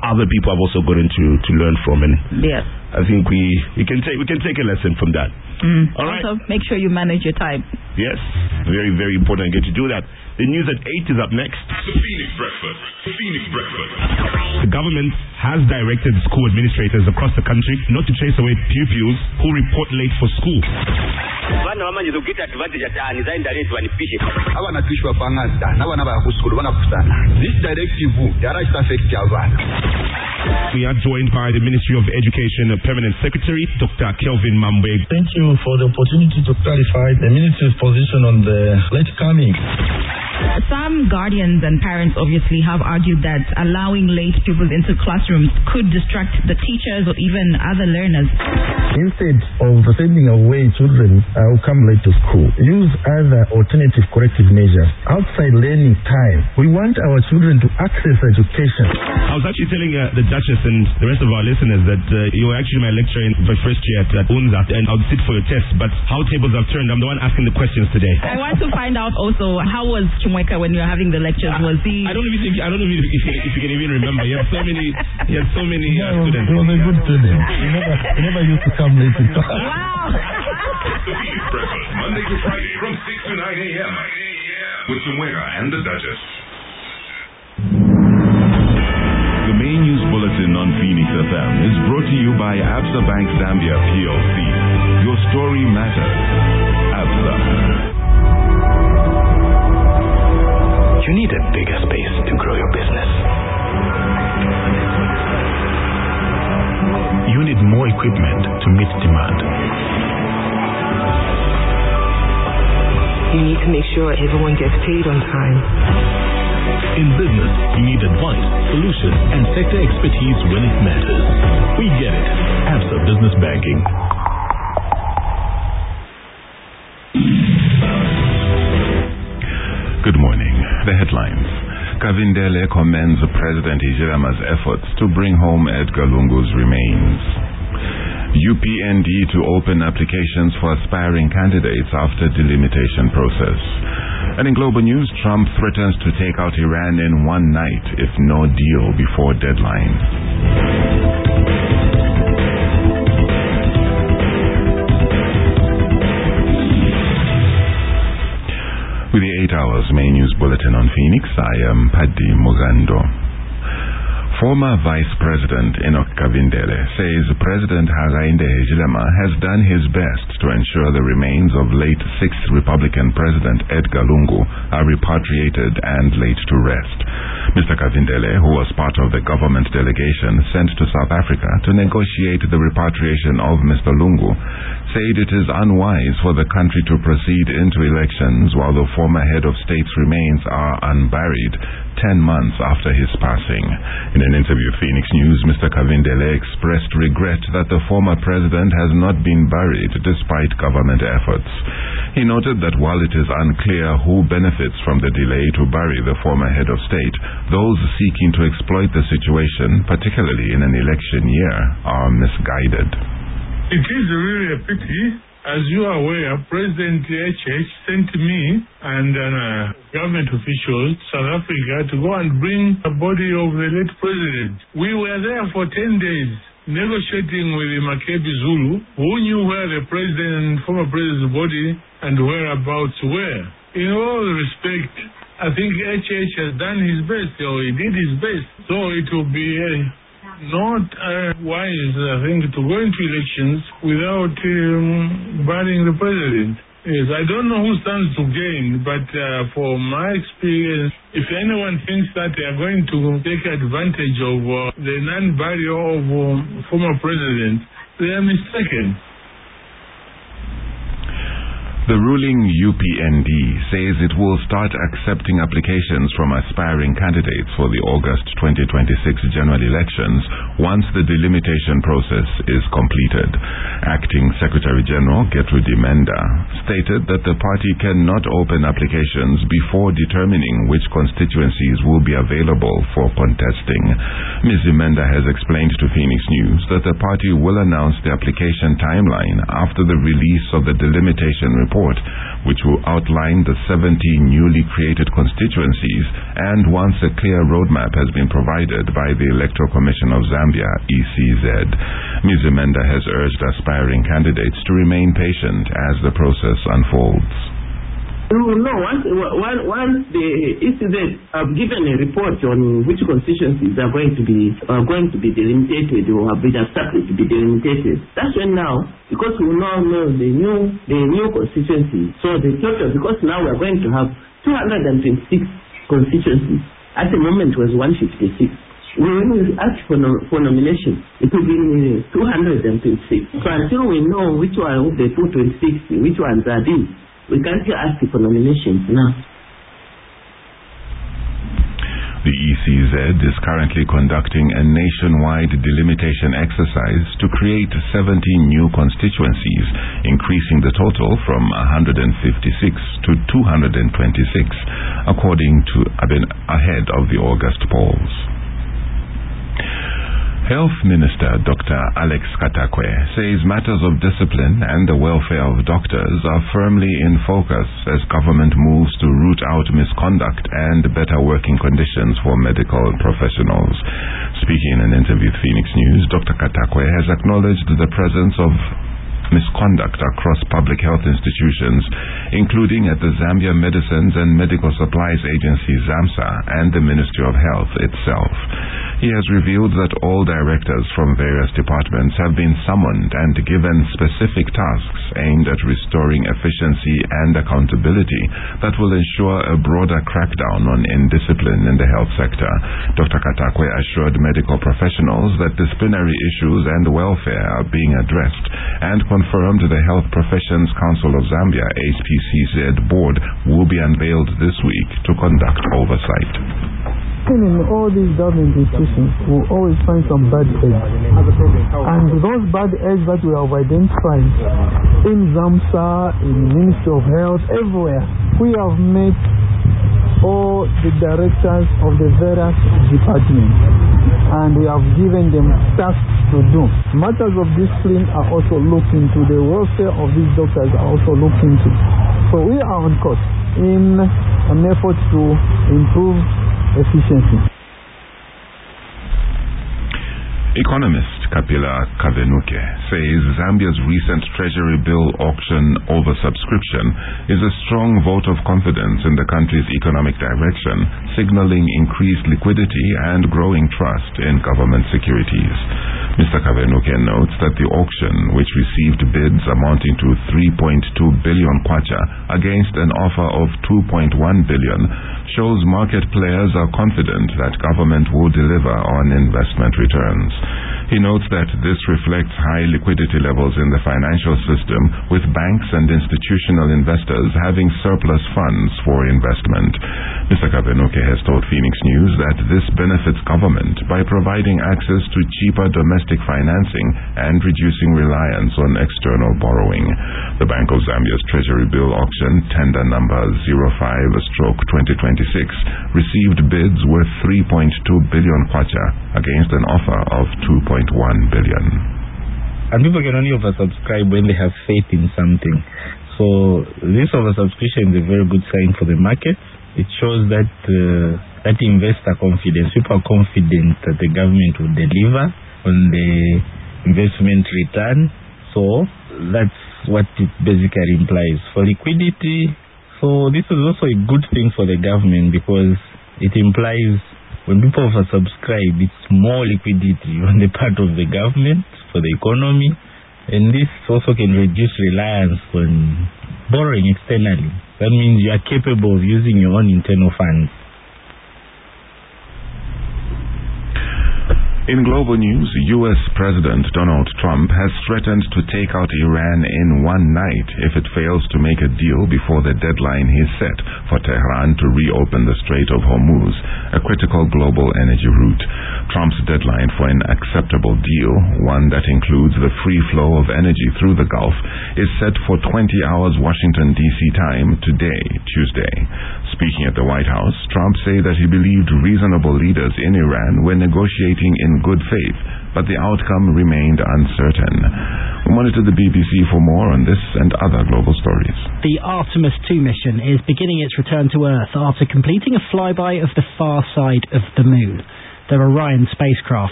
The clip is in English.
other people have also gotten to learn from, and yes, I think we can take a lesson from that. All right. Also, make sure you manage your time. Yes, very, very important. Get to do that. The news at 8 is up next. The Phoenix Breakfast. The government has directed school administrators across the country not to chase away pupils who report late for school. This directive We are joined by the Ministry of Education Permanent Secretary, Dr. Kelvin Mambwe. Thank you for the opportunity to clarify the Ministry's position on the late coming. Some guardians and parents obviously have argued that allowing late pupils into classrooms could distract the teachers or even other learners. Instead of sending away children who come late to school, use other alternative corrective measures. Outside learning time, we want our children to access education. I was actually telling the Duchess and the rest of our listeners that you were actually my lecturer in my first year at UNZA, and I would sit for your test, but how tables have turned, I'm the one asking the questions today. I want to find out also, how was Chumweka when you were having the lectures? Was he... I don't know if you can even remember. You have so many students. He was a good student. He never used to come late to class. Wow! The Phoenix Breakfast, Monday to Friday from 6 to 9 a.m. with Chumweka and the Duchess. The main news bulletin on Phoenix FM is brought to you by Absa Bank Zambia PLC. Your story matters. Absa. You need a bigger space to grow your business. You need more equipment to meet demand. You need to make sure everyone gets paid on time. In business, you need advice, solutions, and sector expertise when it matters. We get it. Absa Business Banking. Good morning. The headlines. Kavindele commends President Hichilema's efforts to bring home Edgar Lungu's remains. UPND to open applications for aspiring candidates after delimitation process. And in global news, Trump threatens to take out Iran in one night if no deal before deadline. With the 8 hours main news bulletin on Phoenix, I am Paddy Mugando. Former Vice President Enoch Kavindele says President Hakainde Hichilema has done his best to ensure the remains of late 6th Republican President Edgar Lungu are repatriated and laid to rest. Mr. Kavindele, who was part of the government delegation sent to South Africa to negotiate the repatriation of Mr. Lungu, said it is unwise for the country to proceed into elections while the former head of state's remains are unburied 10 months after his passing. In an interview with Phoenix News, Mr. Kavindele expressed regret that the former president has not been buried despite government efforts. He noted that while it is unclear who benefits from the delay to bury the former head of state, those seeking to exploit the situation, particularly in an election year, are misguided. It is really a pity. As you are aware, President HH sent me and government officials to South Africa to go and bring the body of the late president. We were there for 10 days negotiating with the Makebi Zulu, who knew where the president and former president's body and whereabouts were. In all respect, I think HH has done his best, or he did his best. So it will be not wise, I think, to go into elections without burying the president. Yes, I don't know who stands to gain, but for my experience, if anyone thinks that they are going to take advantage of the non-burial of former president, they are mistaken. The ruling UPND says it will start accepting applications from aspiring candidates for the August 2026 general elections once the delimitation process is completed. Acting Secretary General Gertrude Menda stated that the party cannot open applications before determining which constituencies will be available for contesting. Ms. Menda has explained to Phoenix News that the party will announce the application timeline after the release of the delimitation report report, which will outline the 70 newly created constituencies and once a clear roadmap has been provided by the Electoral Commission of Zambia, ECZ. Ms. Zimenda has urged aspiring candidates to remain patient as the process unfolds. No, once the ECZ have given a report on which constituencies are going to be delimited or have been established to be delimited, that's when now, because we now know the new constituency, so the total, because now we are going to have 226 constituencies. At the moment it was 156. When we ask for nomination, it will be 226. So until we know which one of the 226, which ones are these, we can't ask for nominations now. The ECZ is currently conducting a nationwide delimitation exercise to create 17 new constituencies, increasing the total from 156 to 226, ahead of the August polls. Health Minister Dr. Alex Katakwe says matters of discipline and the welfare of doctors are firmly in focus as government moves to root out misconduct and better working conditions for medical professionals. Speaking in an interview with Phoenix News, Dr. Katakwe has acknowledged the presence of misconduct across public health institutions, including at the Zambia Medicines and Medical Supplies Agency ZAMSA and the Ministry of Health itself. He has revealed that all directors from various departments have been summoned and given specific tasks aimed at restoring efficiency and accountability that will ensure a broader crackdown on indiscipline in the health sector. Dr. Katakwe assured medical professionals that disciplinary issues and welfare are being addressed and confirmed the Health Professions Council of Zambia HPCZ board will be unveiled this week to conduct oversight. In all these government institutions, we always find some bad eggs. And those bad eggs that we have identified in ZAMSA, in the Ministry of Health, everywhere, we have met all the directors of the various departments and we have given them tasks to do. Matters of discipline are also looked into. The welfare of these doctors are also looked into. So we are on course in an effort to improve efficiency. Economist Kapila Kavenuke says Zambia's recent treasury bill auction oversubscription is a strong vote of confidence in the country's economic direction, signaling increased liquidity and growing trust in government securities. Mr. Kavenuke notes that the auction, which received bids amounting to 3.2 billion kwacha against an offer of 2.1 billion, shows market players are confident that government will deliver on investment returns. He notes that this reflects high liquidity levels in the financial system, with banks and institutional investors having surplus funds for investment. Mr. Kavenuke has told Phoenix News that this benefits government by providing access to cheaper domestic financing and reducing reliance on external borrowing. The Bank of Zambia's Treasury Bill auction, tender number 05/2026, received bids worth 3.2 billion kwacha against an offer of 2.1 billion. And people can only oversubscribe when they have faith in something. So this oversubscription is a very good sign for the market. It shows that that investor confidence. People are confident that the government will deliver on the investment return. So that's what it basically implies. For liquidity, so this is also a good thing for the government because it implies when people oversubscribe, it's more liquidity on the part of the government for the economy, and this also can reduce reliance on borrowing externally. That means you are capable of using your own internal funds. In global news, U.S. President Donald Trump has threatened to take out Iran in one night if it fails to make a deal before the deadline he set for Tehran to reopen the Strait of Hormuz, a critical global energy route. Trump's deadline for an acceptable deal, one that includes the free flow of energy through the Gulf, is set for 20 hours Washington, D.C. time today, Tuesday. Speaking at the White House, Trump said that he believed reasonable leaders in Iran were negotiating in good faith but the outcome remained uncertain. We monitor the BBC for more on this and other global stories. The Artemis 2 mission is beginning its return to Earth after completing a flyby of the far side of the Moon. Their Orion spacecraft